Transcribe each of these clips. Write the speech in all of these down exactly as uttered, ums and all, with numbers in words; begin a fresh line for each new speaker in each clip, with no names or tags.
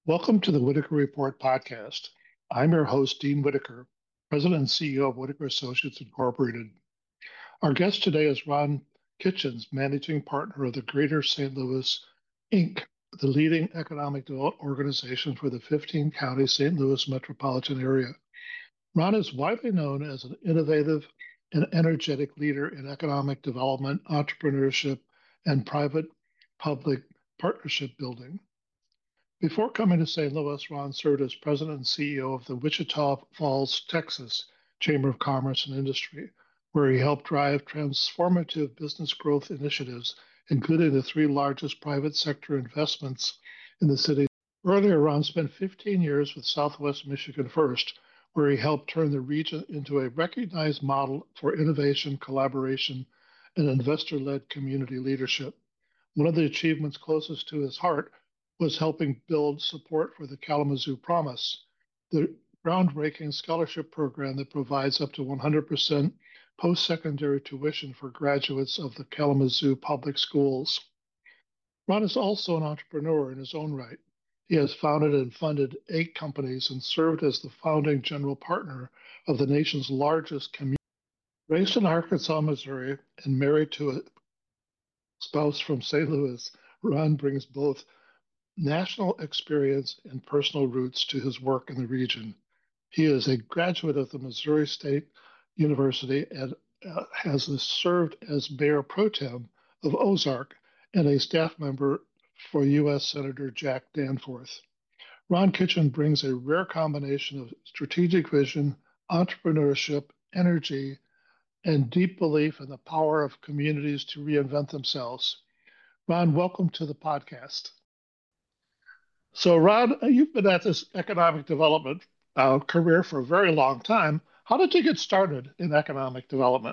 Welcome to the Whitaker Report podcast. I'm your host, Dean Whitaker, President and C E O of Whitaker Associates Incorporated. Our guest today is Ron Kitchens, Managing Partner of the Greater Saint Louis, Incorporated, the leading economic development organization for the fifteen county Saint Louis metropolitan area. Ron is widely known as an innovative and energetic leader in economic development, entrepreneurship, and private-public partnership building. Before coming to Saint Louis, Ron served as president and C E O of the Wichita Falls, Texas Chamber of Commerce and Industry, where he helped drive transformative business growth initiatives, including the three largest private sector investments in the city. Earlier, Ron spent fifteen years with Southwest Michigan First, where he helped turn the region into a recognized model for innovation, collaboration, and investor-led community leadership. One of the achievements closest to his heart was helping build support for the Kalamazoo Promise, the groundbreaking scholarship program that provides up to one hundred percent post-secondary tuition for graduates of the Kalamazoo Public Schools. Ron is also an entrepreneur in his own right. He has founded and funded eight companies and served as the founding general partner of the nation's largest community. Raised in Arkansas, Missouri, and married to a spouse from Saint Louis, Ron brings both national experience and personal roots to his work in the region. He is a graduate of the Missouri State University and uh, has served as mayor pro tem of Ozark and a staff member for U S Senator Jack Danforth. Ron Kitchen brings a rare combination of strategic vision, entrepreneurship, energy, and deep belief in the power of communities to reinvent themselves. Ron, welcome to the podcast. So, Ron, you've been at this economic development uh, career for a very long time. How did you get started in economic development?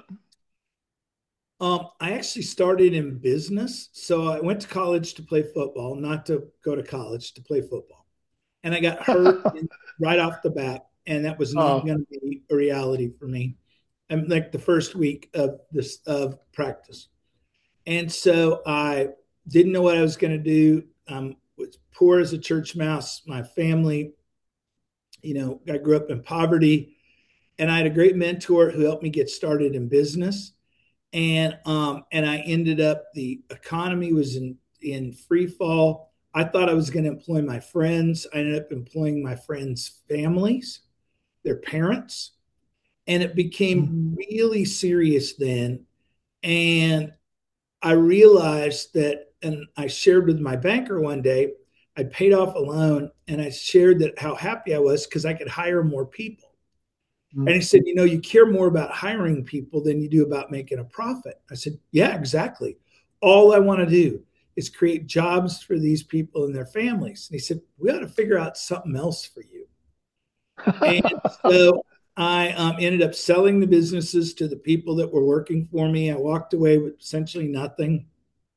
Um, I actually started in business. So I went to college to play football, not to go to college to play football. And I got hurt in, right off the bat. And that was not
Oh,
going to be a reality for me. I'm like the first week of this of practice. And so I didn't know what I was going to do. Um, was poor as a church mouse. My family, you know, I grew up in poverty, and I had a great mentor who helped me get started in business. And um, and I ended up the economy was in in free fall. I thought I was going to employ my friends. I ended up employing my friends' families, their parents, and it
mhm.
became really serious then. And I realized that, and I shared with my banker one day, I paid off a loan and I shared that how happy I was because I could hire more people. And he said, you know, you care more about hiring people than you do about making a profit. I said, yeah, exactly. All I want to do is create jobs for these people and their families. And he said, we ought to figure out something else for you. And so I um, ended up selling the businesses to the people that were working for me. I walked away with essentially nothing.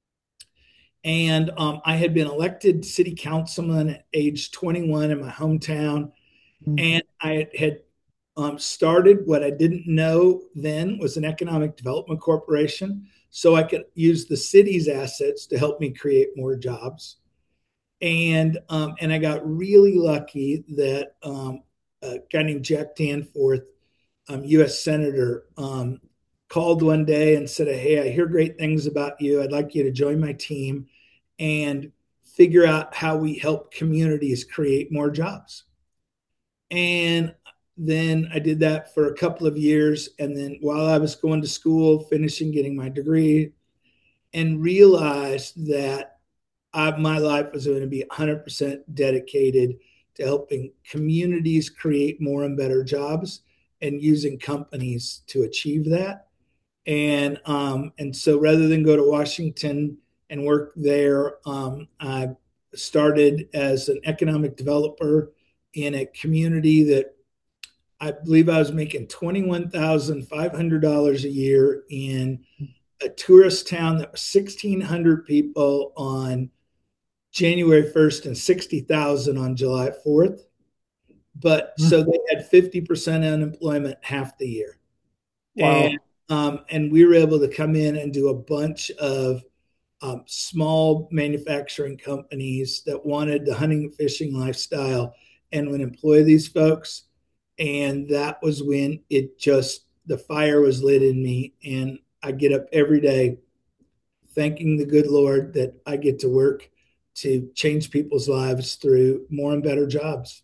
And um, I had been elected city councilman at age twenty-one in my hometown. And I had um, started what I didn't know then was an economic development corporation. So I could use the city's assets to help me create more jobs. And um, and I got really lucky that um, a guy named Jack Danforth, um, U S Senator, um, called one day and said, hey, I hear great things about you. I'd like you to join my team and figure out how we help communities create more jobs. And then I did that for a couple of years. And then while I was going to school, finishing getting my degree, and realized that I, my life was going to be one hundred percent dedicated to helping communities create more and better jobs and using companies to achieve that. And um, and so rather than go to Washington and work there, um, I started as an economic developer in a community that I believe I was making twenty-one thousand five hundred dollars a year in a tourist town that was sixteen hundred people on January first and sixty thousand on July fourth. But so they had fifty percent unemployment half the year. And
Wow.
um, and we were able to come in and do a bunch of um, small manufacturing companies that wanted the hunting and fishing lifestyle and would employ these folks. And that was when it just, the fire was lit in me. And I get up every day thanking the good Lord that I get to work to change people's lives through more and better jobs.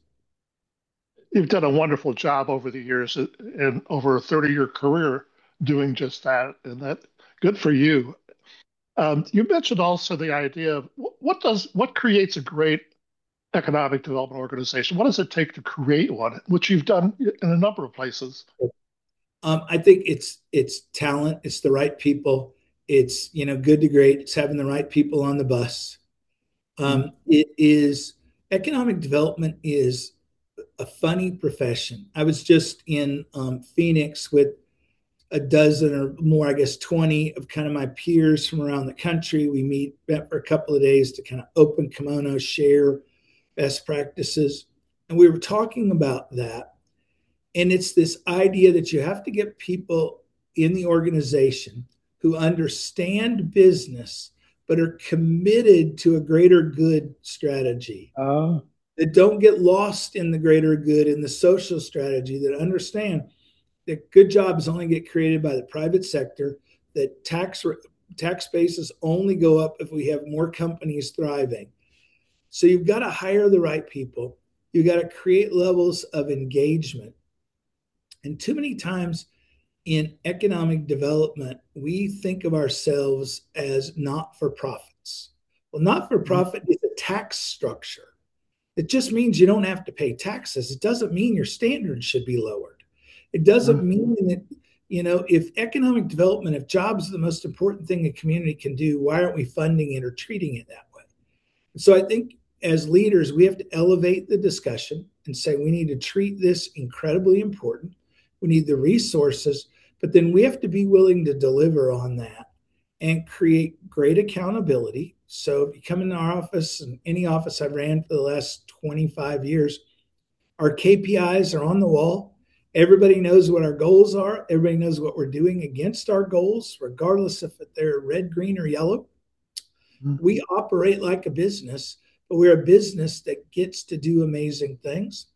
You've done a wonderful job over the years and over a thirty year career doing just that. And that good for you. Um, you mentioned also the idea of what does what creates a great economic development organization? What does it take to create one, which you've done in a number of places?
Um, I think it's it's talent, it's the right people, it's you know good to great, it's having the right people on the bus.
Mm.
Um, it is economic development is a funny profession. I was just in um, Phoenix with a dozen or more, I guess twenty of kind of my peers from around the country. We meet for a couple of days to kind of open kimono, share best practices. And we were talking about that. And it's this idea that you have to get people in the organization who understand business, but are committed to a greater good strategy,
Uh,
that don't get lost in the greater good in the social strategy, that understand that good jobs only get created by the private sector, that tax tax bases only go up if we have more companies thriving. So you've got to hire the right people. You've got to create levels of engagement. And too many times in economic development, we think of ourselves as not for profits. Well, not for profit is a tax structure. It just means you don't have to pay taxes. It doesn't mean your standards should be lowered. It doesn't mean that, you know, if economic development, if jobs are the most important thing a community can do, why aren't we funding it or treating it that way? So I think as leaders, we have to elevate the discussion and say we need to treat this incredibly important. We need the resources, but then we have to be willing to deliver on that and create great accountability. So if you come into our office, and any office I've ran for the last twenty-five years, our K P Is are on the wall. Everybody knows what our goals are. Everybody knows what we're doing against our goals, regardless if they're red, green, or yellow.
mm,
We operate like a business, but we're a business that gets to do amazing things.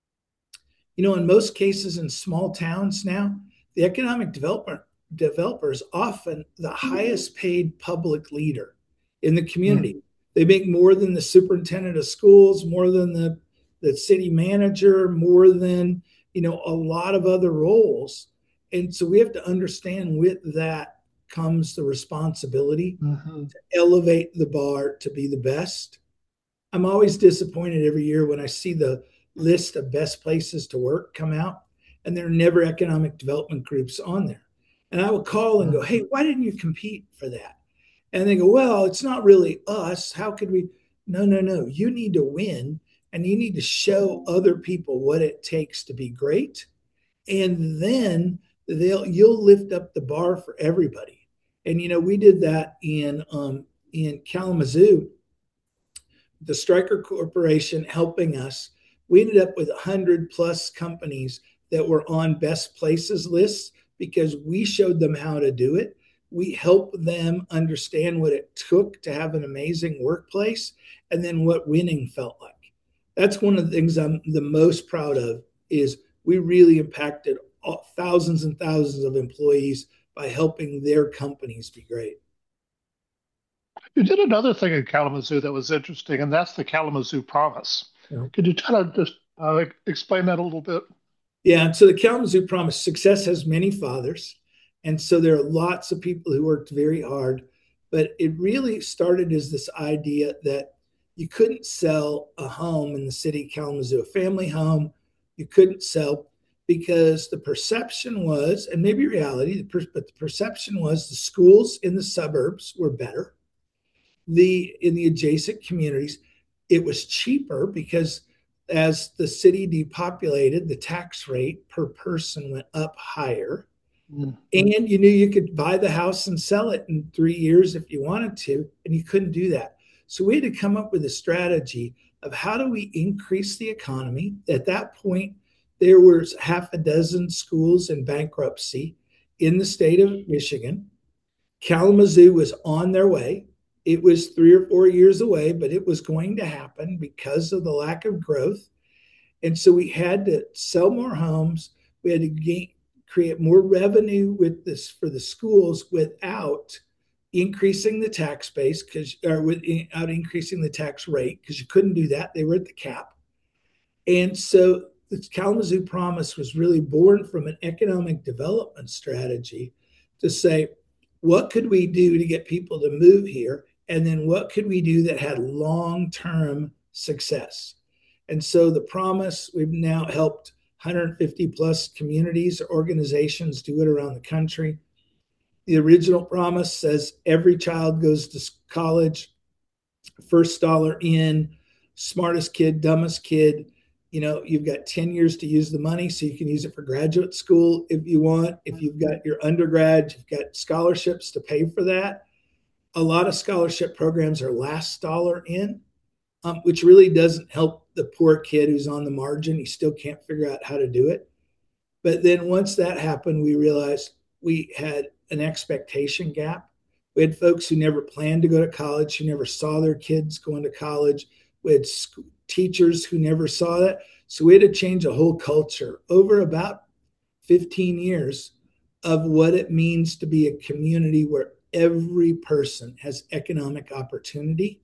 You know, in most cases in small towns now, the economic developer developer is often the highest paid public leader in the
mm,
community. They make more than the superintendent of schools, more than the, the city manager, more than, you know, a lot of other roles. And so we have to understand with that comes the responsibility
mhm.
to elevate the bar to be the best. I'm always disappointed every year when I see the list of best places to work come out and there are never economic development groups on there. And I will call and go, hey, why didn't you compete for that? And they go, well, it's not really us. How could we? No, no, no. You need to win and you need to show other people what it takes to be great. And then they'll you'll lift up the bar for everybody. And you know, we did that in um, in Kalamazoo, the Stryker Corporation helping us. We ended up with one hundred plus companies that were on best places lists because we showed them how to do it. We helped them understand what it took to have an amazing workplace and then what winning felt like. That's one of the things I'm the most proud of is we really impacted thousands and thousands of employees by helping their companies be great.
You did another thing in Kalamazoo that was interesting, and that's the Kalamazoo Promise.
Yeah.
Could you kind of just uh, explain that a little bit?
Yeah. So the Kalamazoo Promise, success has many fathers. And so there are lots of people who worked very hard. But it really started as this idea that you couldn't sell a home in the city of Kalamazoo, a family home, you couldn't sell because the perception was, and maybe reality, but the perception was the schools in the suburbs were better. The in the adjacent communities, it was cheaper because as the city depopulated, the tax rate per person went up higher.
Mm.
And you knew you could buy the house and sell it in three years if you wanted to, and you couldn't do that. So we had to come up with a strategy of how do we increase the economy. At that point, there was half a dozen schools in bankruptcy in the state of Michigan. Kalamazoo was on their way. It was three or four years away, but it was going to happen because of the lack of growth. And so we had to sell more homes. We had to gain, create more revenue with this for the schools without increasing the tax base because or without increasing the tax rate because you couldn't do that. They were at the cap. And so the Kalamazoo Promise was really born from an economic development strategy to say, what could we do to get people to move here? And then what could we do that had long term success? And so the Promise, we've now helped one hundred fifty plus communities or organizations do it around the country. The original Promise says every child goes to college, first dollar in, smartest kid, dumbest kid. You know, you've got ten years to use the money, so you can use it for graduate school if you want. If you've got your undergrad, you've got scholarships to pay for that. A lot of scholarship programs are last dollar in, um, which really doesn't help the poor kid who's on the margin. He still can't figure out how to do it. But then once that happened, we realized we had an expectation gap. We had folks who never planned to go to college, who never saw their kids going to college. We had school, teachers who never saw that. So we had to change a whole culture over about fifteen years of what it means to be a community where every person has economic opportunity.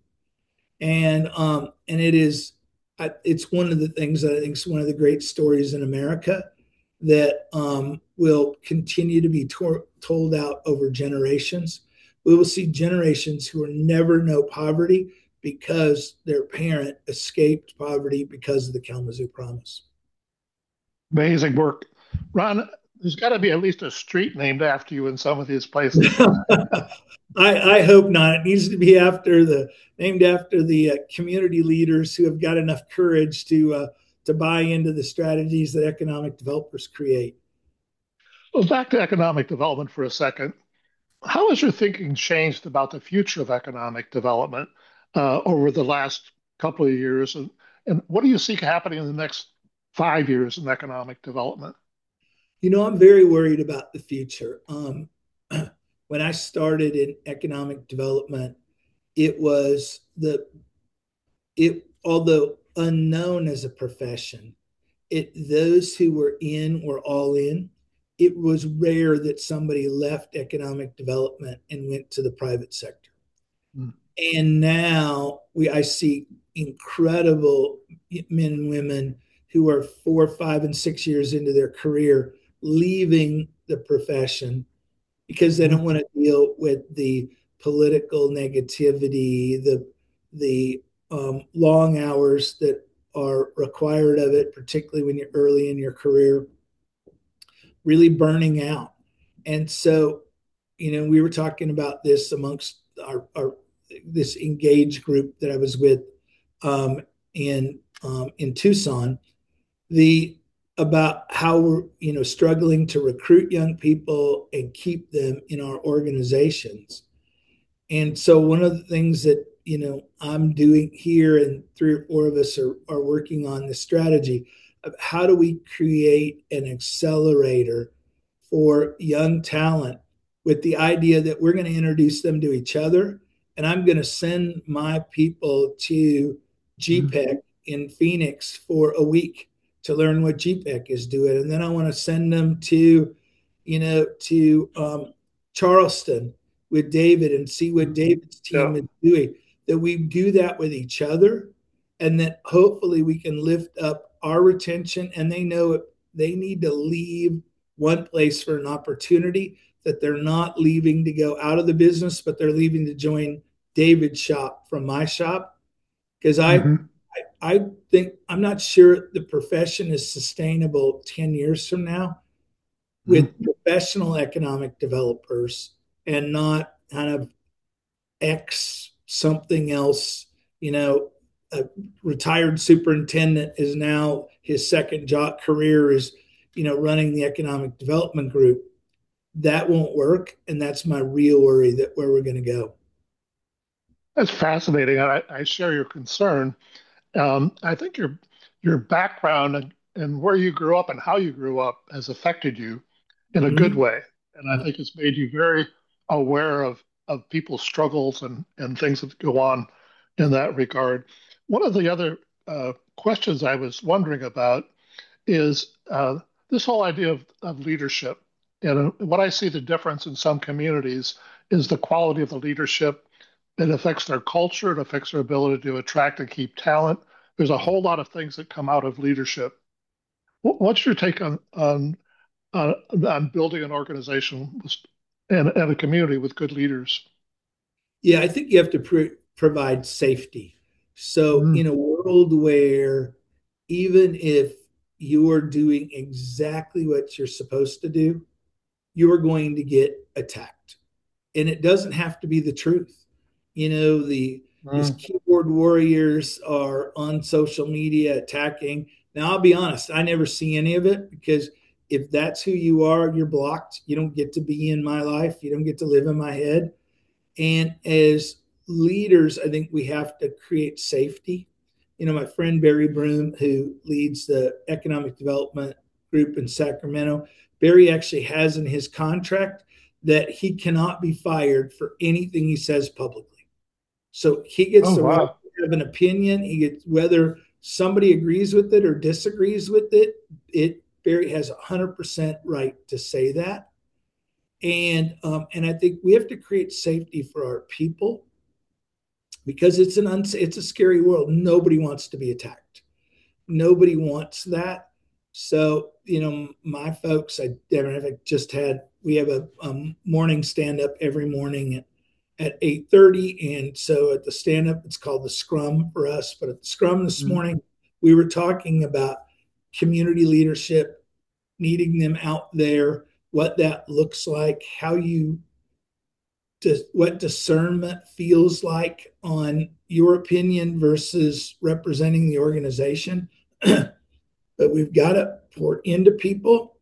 And um, and it is it's one of the things that I think is one of the great stories in America that um, will continue to be to- told out over generations. We will see generations who will never know poverty because their parent escaped poverty because of the Kalamazoo Promise.
Amazing work. Ron, there's got to be at least a street named after you in some of these places.
I, I hope not. It needs to be after the named after the uh, community leaders who have got enough courage to uh, to buy into the strategies that economic developers create.
Well, back to economic development for a second. How has your thinking changed about the future of economic development uh, over the last couple of years? And, and what do you see happening in the next five years in economic development?
You know, I'm very worried about the future. Um, when I started in economic development, it was the it although unknown as a profession, it those who were in were all in. It was rare that somebody left economic development and went to the private sector. Mm. And now we I see incredible men and women who are four, five, and six years into their career leaving the profession because they don't want to deal with the political negativity, the the um, long hours that are required of it, particularly when you're early in your career, really burning out. And so, you know, we were talking about this amongst our, our this engaged group that I was with um, in um, in Tucson, the about how we're you know struggling to recruit young people and keep them in our organizations. And so one of the things that you know I'm doing here, and three or four of us are, are working on this strategy of how do we create an accelerator for young talent with the idea that we're going to introduce them to each other. And I'm going to send my people to G PEC in Phoenix for a week to learn what G PEC is doing. And then I want to send them to, you know, to um, Charleston with David and see what David's team yeah. is doing. That we do that with each other, and that hopefully we can lift up our retention. And they know they need to leave one place for an opportunity, that they're not leaving to go out of the business, but they're leaving to join David's shop from my shop. Because I, mm-hmm. I, I think I'm not sure the profession is sustainable ten years from now with mm-hmm. professional economic developers and not kind of X something else. You know, a retired superintendent is now his second job career is, you know, running the economic development group. That won't work. And that's my real worry that where we're going to go.
That's fascinating. I, I share your concern. Um, I think your your background and, and where you grew up and how you grew up has affected you in a mm-hmm. good way. And I think it's made you very aware of of people's struggles and, and things that go on in that regard. One of the other uh, questions I was wondering about is uh, this whole idea of, of leadership. And what I see the difference in some communities is the quality of the leadership. It affects their culture, it affects their ability to attract and keep talent. There's a whole lot of things that come out of leadership. What's your take on on uh, on building an organization and, and a community with good leaders?
Yeah, I think you have to pr- provide safety. So,
Mm.
in a world where even if you're doing exactly what you're supposed to do, you're going to get attacked. And it doesn't have to be the truth. You know, the these
Mm.
keyboard warriors are on social media attacking. Now, I'll be honest, I never see any of it because if that's who you are, you're blocked. You don't get to be in my life. You don't get to live in my head. And as leaders, I think we have to create safety. You know, my friend Barry Broom, who leads the economic development group in Sacramento, Barry actually has in his contract that he cannot be fired for anything he says publicly. So he gets
Oh,
the right
wow.
to have an opinion. He gets whether somebody agrees with it or disagrees with it. It Barry has a hundred percent right to say that. And um, and I think we have to create safety for our people because it's an uns- it's a scary world. Nobody wants to be attacked. Nobody wants that. So you know, my folks, I, I just had we have a, a morning stand up every morning at, at eight thirty, and so at the stand up, it's called the Scrum for us. But at the Scrum this
Mm.
morning, we were talking about community leadership, needing them out there, what that looks like, how you what discernment feels like on your opinion versus representing the organization. But we've got to pour into people,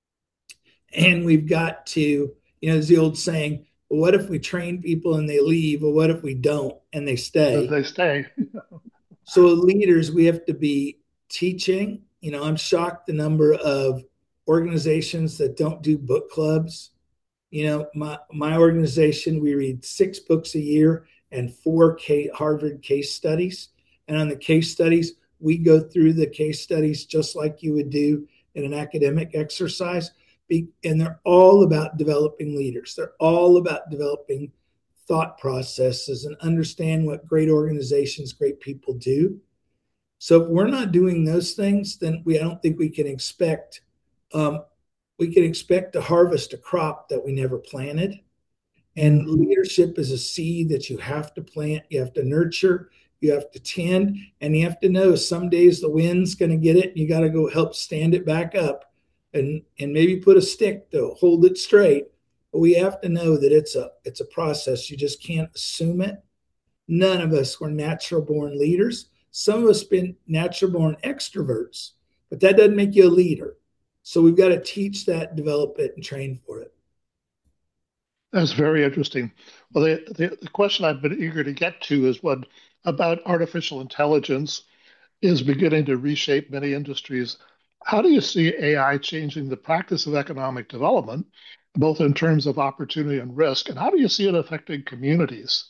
and we've got to, you know, there's the old saying, well, what if we train people and they leave? Well, what if we don't and they
That
stay?
they stay.
So, leaders, we have to be teaching. You know, I'm shocked the number of organizations that don't do book clubs. You know, my my organization, we read six books a year and four K, Harvard case studies. And on the case studies, we go through the case studies just like you would do in an academic exercise. And they're all about developing leaders. They're all about developing thought processes and understand what great organizations, great people do. So if we're not doing those things, then we I don't think we can expect um, we can expect to harvest a crop that we never planted.
Mm.
And leadership is a seed that you have to plant, you have to nurture, you have to tend, and you have to know some days the wind's going to get it, and you got to go help stand it back up, and and maybe put a stick to hold it straight. But we have to know that it's a it's a process. You just can't assume it. None of us were natural born leaders. Some of us been natural born extroverts, but that doesn't make you a leader. So we've got to teach that, develop it, and train for it.
That's very interesting. Well, the, the, the question I've been eager to get to is what about artificial intelligence is beginning to reshape many industries. How do you see A I changing the practice of economic development, both in terms of opportunity and risk? And how do you see it affecting communities?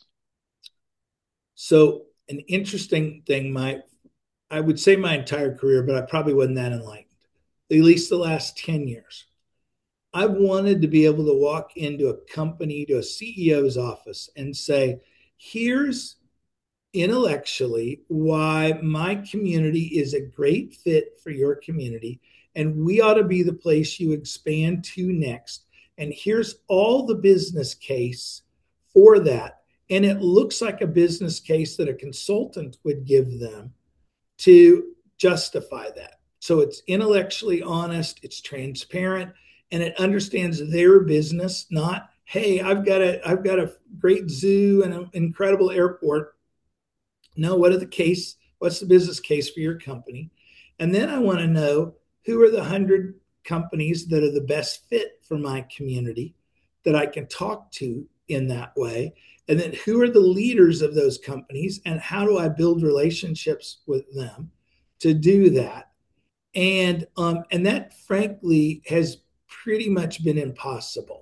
So an interesting thing, my I would say my entire career, but I probably wasn't that enlightened. At least the last ten years. I wanted to be able to walk into a company, to a C E O's office and say, here's intellectually why my community is a great fit for your community. And we ought to be the place you expand to next. And here's all the business case for that. And it looks like a business case that a consultant would give them to justify that. So it's intellectually honest, it's transparent, and it understands their business, not, hey, I've got a I've got a great zoo and an incredible airport. No, what are the case? What's the business case for your company? And then I want to know who are the hundred companies that are the best fit for my community that I can talk to in that way. And then who are the leaders of those companies and how do I build relationships with them to do that? And um, and that frankly has pretty much been impossible.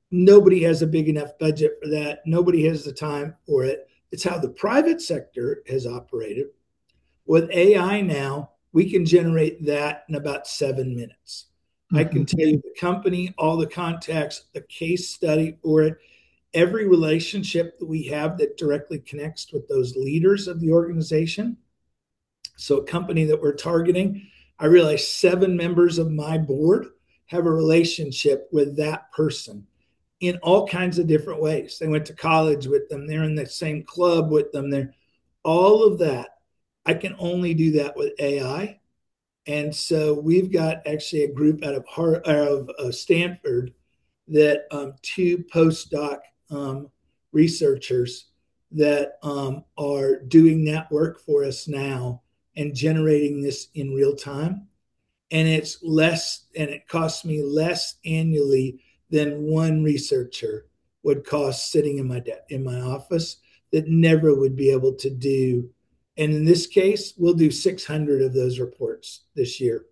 Nobody has a big enough budget for that. Nobody has the time for it. It's how the private sector has operated. With A I now, we can generate that in about seven minutes. I
Mm-hmm.
can tell you the company, all the contacts, the case study for it, every relationship that we have that directly connects with those leaders of the organization. So, a company that we're targeting, I realize seven members of my board have a relationship with that person in all kinds of different ways. They went to college with them, they're in the same club with them. They're all of that. I can only do that with A I. And so we've got actually a group out of Har- of uh, Stanford that um, two postdoc um, researchers that um, are doing that work for us now and generating this in real time. And it's less, and it costs me less annually than one researcher would cost sitting in my de- in my office that never would be able to do. And in this case, we'll do six hundred of those reports this year.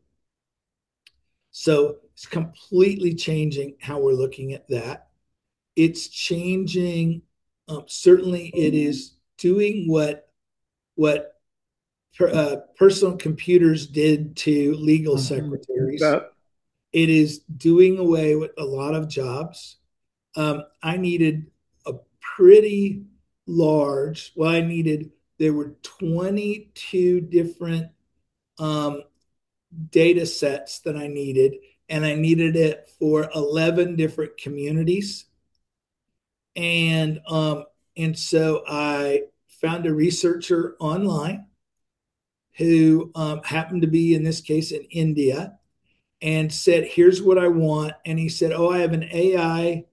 So it's completely changing how we're looking at that. It's changing. Um, certainly, it is doing what what per, uh, personal computers did to legal
Mm-hmm.
secretaries.
That,
It is doing away with a lot of jobs. Um, I needed a pretty large. Well, I needed. There were twenty-two different um, data sets that I needed, and I needed it for eleven different communities. And um, and so I found a researcher online who um, happened to be in this case in India and said, "Here's what I want." And he said, "Oh, I have an A I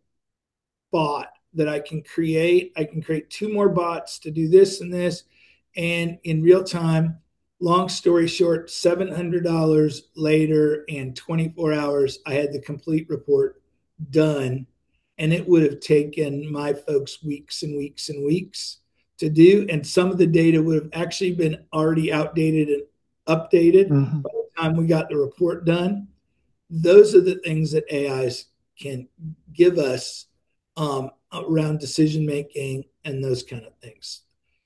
bot that I can create. I can create two more bots to do this and this, and in real time." Long story short, seven hundred dollars later and twenty-four hours, I had the complete report done. And it would have taken my folks weeks and weeks and weeks to do. And some of the data would have actually been already outdated and updated
mm-hmm.
by the time we got the report done. Those are the things that A Is can give us um, around decision making and those kind of things.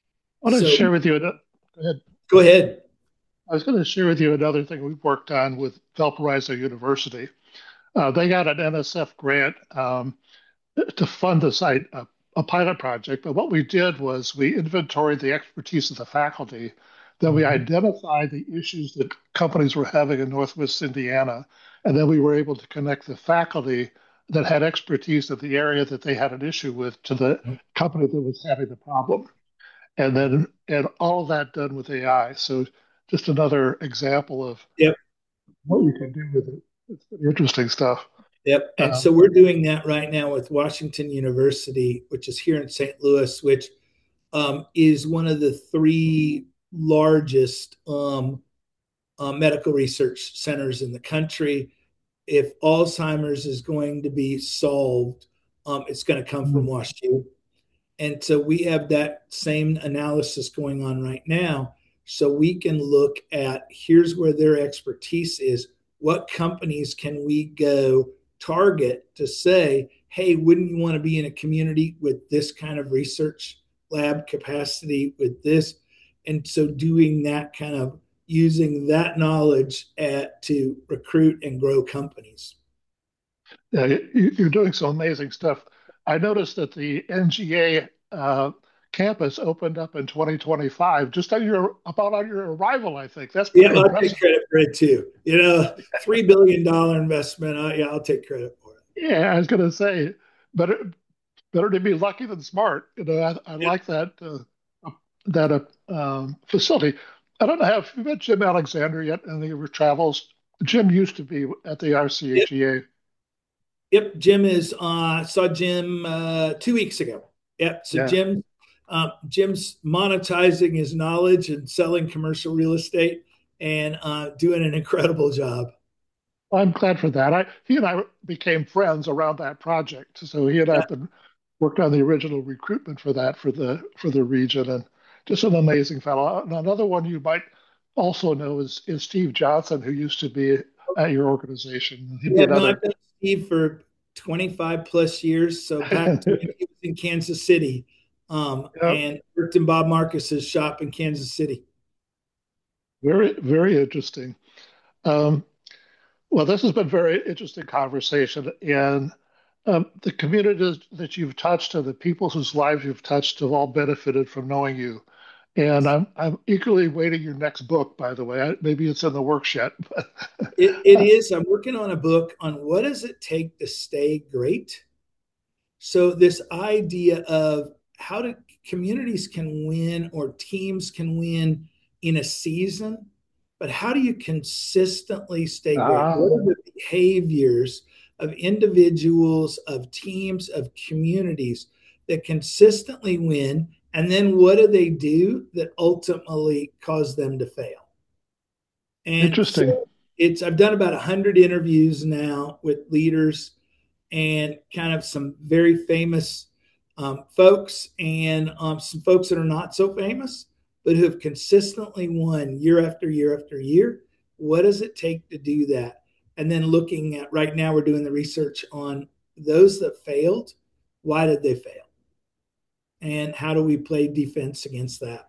I want to
So
share with you. Go ahead.
go ahead.
I was going to share with you another thing we've worked on with Valparaiso University. Uh, they got an N S F grant um, to fund a site, a, a pilot project. But what we did was we inventoried the expertise of the faculty. Then we
Mhm.
identified the issues that companies were having in Northwest Indiana. And then we were able to connect the faculty that had expertise in the area that they had an issue with to the company that was having the problem. And then and all of that done with A I. So just another example of
Yep.
what you can do with it. It's pretty interesting stuff.
Yep. And so
Um,
we're doing that right now with Washington University, which is here in Saint Louis, which um, is one of the three largest um, uh, medical research centers in the country. If Alzheimer's is going to be solved, um, it's going to come from WashU. And so we have that same analysis going on right now. So we can look at here's where their expertise is. What companies can we go target to say, hey, wouldn't you want to be in a community with this kind of research lab capacity with this? And so doing that kind of using that knowledge at, to recruit and grow companies.
yeah, you, are doing some amazing stuff. I noticed that the N G A uh, campus opened up in twenty twenty-five, just on your about on your arrival. I think that's
Yeah,
pretty
I'll take
impressive.
credit for it too. You know, three billion dollar investment. Uh, yeah, I'll take credit for it.
Yeah, I was going to say, better better to be lucky than smart. You know, I, I
Yep.
like that uh, that uh, um, facility. I don't know have you met Jim Alexander yet in any of your travels? Jim used to be at the
Yep.
R C H E A.
Yep. Jim is. Uh, saw Jim uh, two weeks ago. Yep. So
Yeah,
Jim, uh, Jim's monetizing his knowledge and selling commercial real estate and uh, doing an incredible job.
I'm glad for that. I he and I became friends around that project. So he and I
Yeah.
have been worked on the original recruitment for that for the for the region, and just an amazing fellow. And another one you might also know is is Steve Johnson, who used to be at your organization. He'd be
Yeah. No, I've
another.
known Steve for twenty-five plus years. So back to when he was in Kansas City, um,
Yeah,
and worked in Bob Marcus's shop in Kansas City.
very, very interesting. Um, well, this has been very interesting conversation, and um, the communities that you've touched and the people whose lives you've touched have all benefited from knowing you. And I'm I'm eagerly waiting your next book, by the way. I, maybe it's in the works yet. But,
It, it
uh,
is. I'm working on a book on what does it take to stay great. So this idea of how do communities can win or teams can win in a season, but how do you consistently stay great? What
ah,
are the behaviors of individuals, of teams, of communities that consistently win? And then what do they do that ultimately cause them to fail? And
interesting.
so it's I've done about a hundred interviews now with leaders and kind of some very famous um, folks and um, some folks that are not so famous, but who have consistently won year after year after year. What does it take to do that? And then looking at right now, we're doing the research on those that failed. Why did they fail? And how do we play defense against that?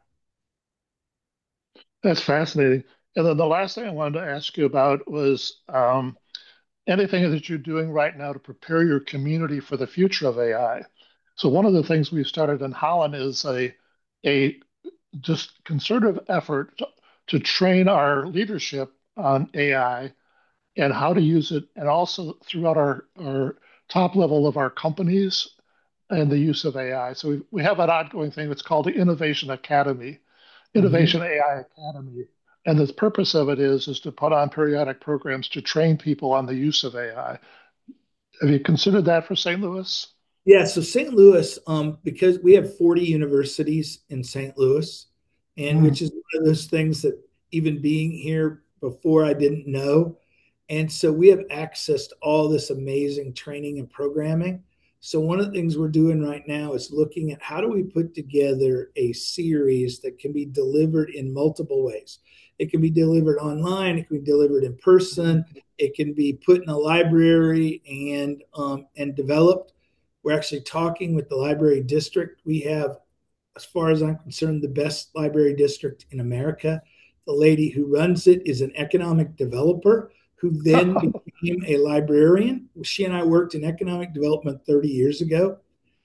That's fascinating. And then the last thing I wanted to ask you about was um, anything that you're doing right now to prepare your community for the future of A I. So one of the things we've started in Holland is a a just concerted effort to, to train our leadership on A I and how to use it, and also throughout our, our top level of our companies and the use of A I. So we, we have an ongoing thing that's called the Innovation Academy,
Mm-hmm.
Innovation A I Academy. And the purpose of it is, is to put on periodic programs to train people on the use of A I. Have you considered that for Saint Louis?
Yeah, so Saint Louis, um, because we have forty universities in Saint Louis, and
Mm.
which is one of those things that even being here before I didn't know. And so we have access to all this amazing training and programming. So one of the things we're doing right now is looking at how do we put together a series that can be delivered in multiple ways. It can be delivered online, it can be delivered in person, it can be put in a library and um, and developed. We're actually talking with the library district. We have, as far as I'm concerned, the best library district in America. The lady who runs it is an economic developer who then became a librarian. She and I worked in economic development thirty years ago.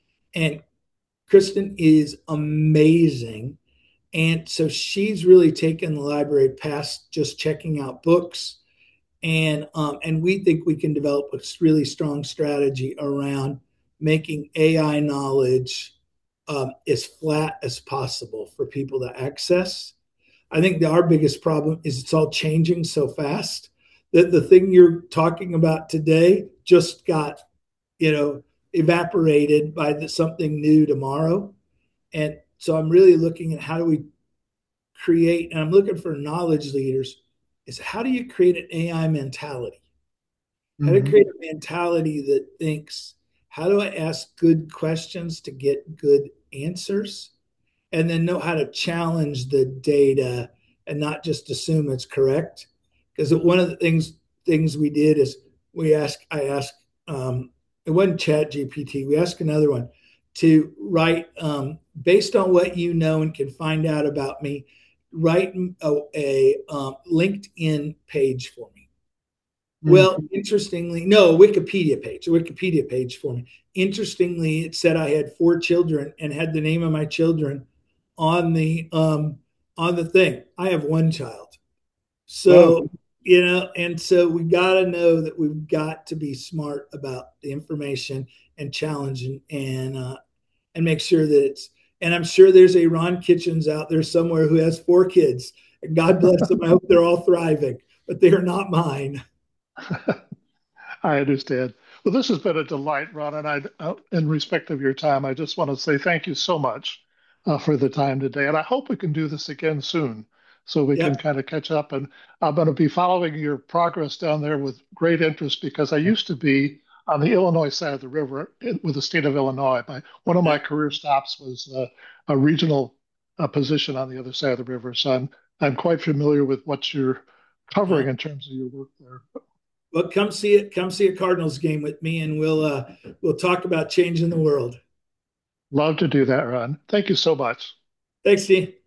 And Kristen is amazing. And so she's really taken the library past just checking out books. And um, and we think we can develop a really strong strategy around making A I knowledge um, as flat as possible for people to access. I think that our biggest problem is it's all changing so fast that the thing you're talking about today just got, you know, evaporated by the, something new tomorrow. And so I'm really looking at how do we create, and I'm looking for knowledge leaders, is how do you create an A I mentality? How to
Mhm.
create a mentality that thinks, how do I ask good questions to get good answers? And then know how to challenge the data and not just assume it's correct. Because one of the things things we did is we asked, I asked, um, it wasn't Chat G P T. We asked another one to write um, based on what you know and can find out about me. Write a, a um, LinkedIn page for me.
Mm.
Well, interestingly, no, a Wikipedia page, a Wikipedia page for me. Interestingly, it said I had four children and had the name of my children on the um on the thing. I have one child.
Wow.
So, you know, and so we got to know that we've got to be smart about the information and challenge and and uh and make sure that it's and I'm sure there's a Ron Kitchens out there somewhere who has four kids. And God bless them. I hope they're all thriving, but they are not mine.
I understand. Well, this has been a delight, Ron, and I, uh, in respect of your time, I just want to say thank you so much uh, for the time today, and I hope we can do this again soon, so we can
Yep.
kind of catch up. And I'm going to be following your progress down there with great interest because I used to be on the Illinois side of the river in, with the state of Illinois. My one of my
Yep.
career stops was uh, a regional uh, position on the other side of the river, so I'm I'm quite familiar with what you're covering
Yep.
in terms of your work there.
Well, come see it. Come see a Cardinals game with me, and we'll uh, we'll talk about changing the world.
Love to do that, Ron. Thank you so much.
Thanks, Steve.